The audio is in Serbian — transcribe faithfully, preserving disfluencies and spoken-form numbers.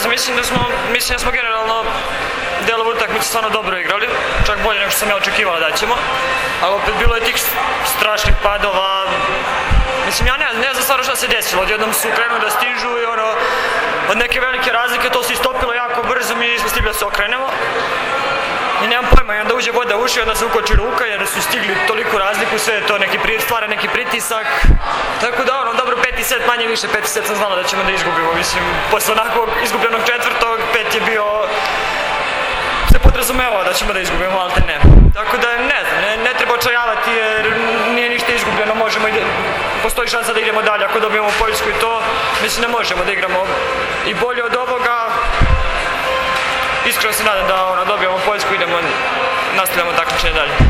utakmica, mislim da smo, mislim da smo generalno delovu utakmice stvarno dobro igrali, čak bolje nego što sam ja očekivala da ćemo, ali opet bilo je tih strašnih padova. Mislim, ja ne, ne znam stvarno šta se desilo, odjednom su krenuli da stižu i ono, od neke velike razlike to se istopilo jako brzo, mi nismo stigli da se okrenemo. I nemam pojma, i onda uđe voda u uši, onda se ukoči ruka jer su stigli toliko razliku, sve to neki stvara neki pritisak. Tako da ono, dobro, peti set, manje više, peti set sam znala da ćemo da izgubimo, mislim, posle onakvog izgubljenog četvrtog, pet je bio, se podrazumevao da ćemo da izgubimo, ali te ne. Tako da ne znam, ne, ne treba očajavati jer nije ništa izgubljeno, možemo i da, postoji šansa da idemo dalje ako dobijemo Poljsku i to, mislim da možemo da igramo i bolje od ovoga. Iskreno se nadam da ono, dobijemo Poljsku i idemo, nastavljamo takmičenje dalje.